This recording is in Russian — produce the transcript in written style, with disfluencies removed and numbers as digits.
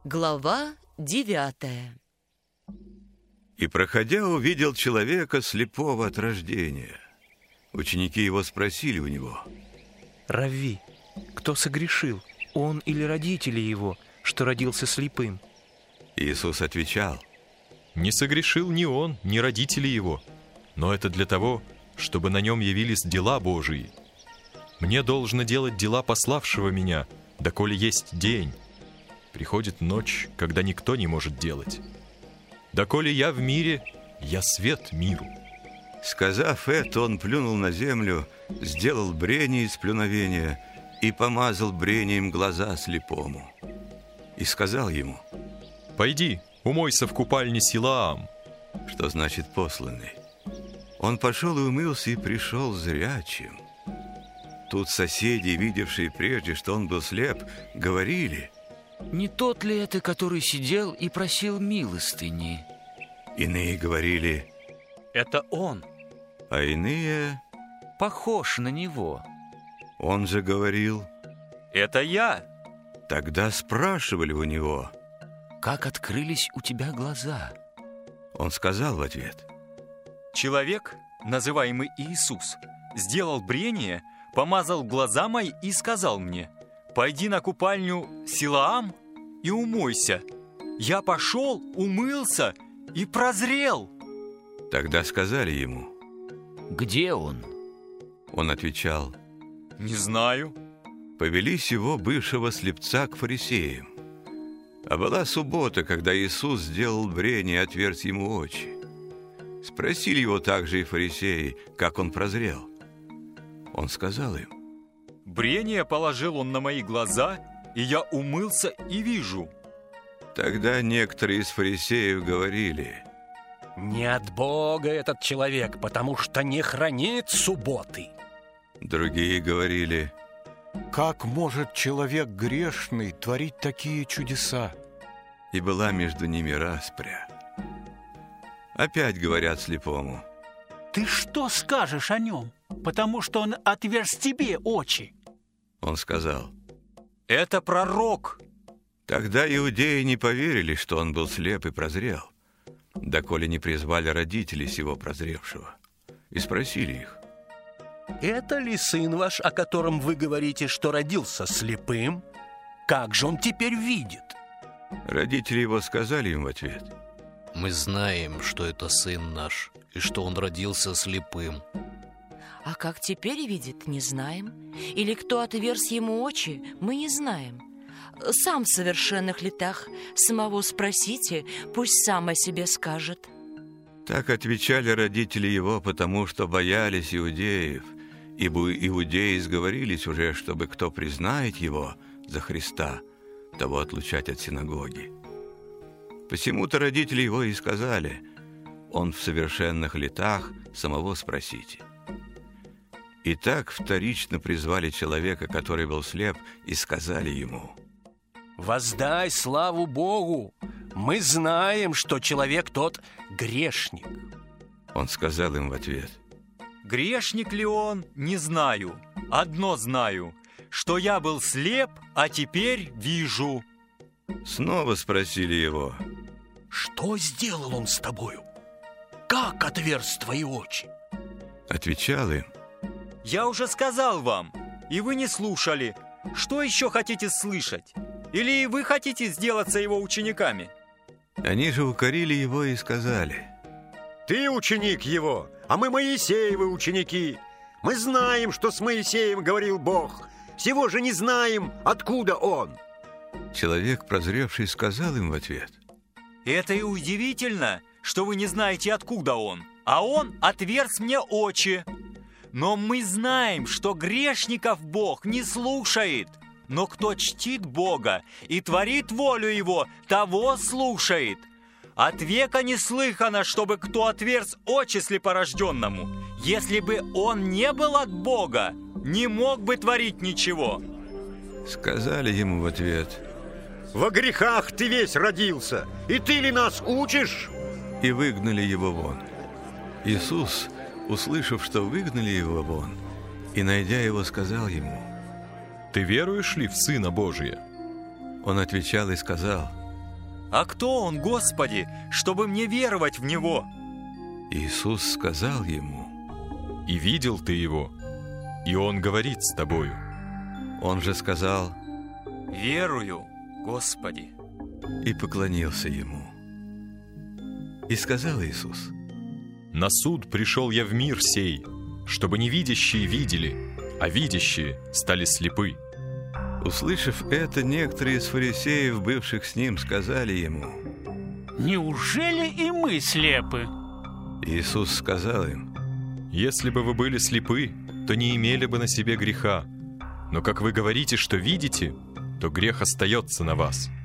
Глава 9. И, проходя, увидел человека слепого от рождения. Ученики его спросили у него: «Равви, кто согрешил, он или родители его, что родился слепым?» Иисус отвечал: «Не согрешил ни он, ни родители его, но это для того, чтобы на нем явились дела Божии. Мне должно делать дела пославшего меня, доколе есть день. Приходит ночь, когда никто не может делать. Доколе я в мире, я свет миру». Сказав это, он плюнул на землю, сделал брение из плюновения и помазал брением глаза слепому. И сказал ему: «Пойди, умойся в купальне Силаам», что значит посланный. Он пошел и умылся, и пришел зрячим. Тут соседи, видевшие прежде, что он был слеп, говорили: «Не тот ли это, который сидел и просил милостыни?» Иные говорили: «Это он, а иные: похож на него». Он же говорил: «Это я». Тогда спрашивали у него: «Как открылись у тебя глаза?» Он сказал в ответ: «Человек, называемый Иисус, сделал брение, помазал глаза мои и сказал мне: пойди на купальню Силаам и умойся. Я пошел, умылся и прозрел». Тогда сказали ему: «Где он?» Он отвечал: «Не знаю». Повели сего бывшего слепца к фарисеям. А была суббота, когда Иисус сделал брение и отверз ему очи. Спросили его также и фарисеи, как он прозрел. Он сказал им: «Брение положил он на мои глаза, и я умылся и вижу». Тогда некоторые из фарисеев говорили: «Не от Бога этот человек, потому что не хранит субботы». Другие говорили: «Как может человек грешный творить такие чудеса?» И была между ними распря. Опять говорят слепому: «Ты что скажешь о нем? Потому что он отверз тебе очи». Он сказал: «Это пророк». Тогда иудеи не поверили, что он был слеп и прозрел, доколе не призвали родителей сего прозревшего, и спросили их: «Это ли сын ваш, о котором вы говорите, что родился слепым? Как же он теперь видит?» Родители его сказали им в ответ: «Мы знаем, что это сын наш, и что он родился слепым. А как теперь видит, не знаем. Или кто отверз ему очи, мы не знаем. Сам в совершенных летах самого спросите, пусть сам о себе скажет». Так отвечали родители его, потому что боялись иудеев, ибо иудеи сговорились уже, чтобы кто признает его за Христа, того отлучать от синагоги. Посему-то родители его и сказали: он в совершенных летах, самого спросите. И так вторично призвали человека, который был слеп, и сказали ему: «Воздай славу Богу! Мы знаем, что человек тот грешник». Он сказал им в ответ: Грешник ли он, не знаю. Одно знаю, что я был слеп, а теперь вижу. Снова спросили его: «Что сделал он с тобою? Как отверз твои очи?» Отвечал им: Я уже сказал вам, и вы не слушали. Что еще хотите слышать? Или и вы хотите сделаться его учениками? Они же укорили его и сказали: «Ты ученик его, а мы Моисеевы ученики. Мы знаем, что с Моисеем говорил Бог. Всего же не знаем, откуда он». Человек, прозревший, сказал им в ответ: Это и удивительно, что вы не знаете, откуда он. А он отверз мне очи. Но мы знаем, что грешников Бог не слушает. Но кто чтит Бога и творит волю Его, того слушает. От века не слыхано, чтобы кто отверз очи слепорожденному. Если бы он не был от Бога, не мог бы творить ничего». Сказали ему в ответ: «Во грехах ты весь родился, и ты ли нас учишь?» И выгнали его вон. Иисус, услышав, что выгнали его вон, и, найдя его, сказал ему: «Ты веруешь ли в Сына Божия?» Он отвечал и сказал: А кто он, Господи, чтобы мне веровать в него? Иисус сказал ему: И видел ты его, и он говорит с тобою. Он же сказал: Верую, Господи. И поклонился ему. И сказал Иисус: На суд пришел я в мир сей, чтобы невидящие видели, а видящие стали слепы. Услышав это, некоторые из фарисеев, бывших с ним, сказали ему: Неужели и мы слепы? Иисус сказал им: Если бы вы были слепы, то не имели бы на себе греха. Но как вы говорите, что видите, то грех остается на вас.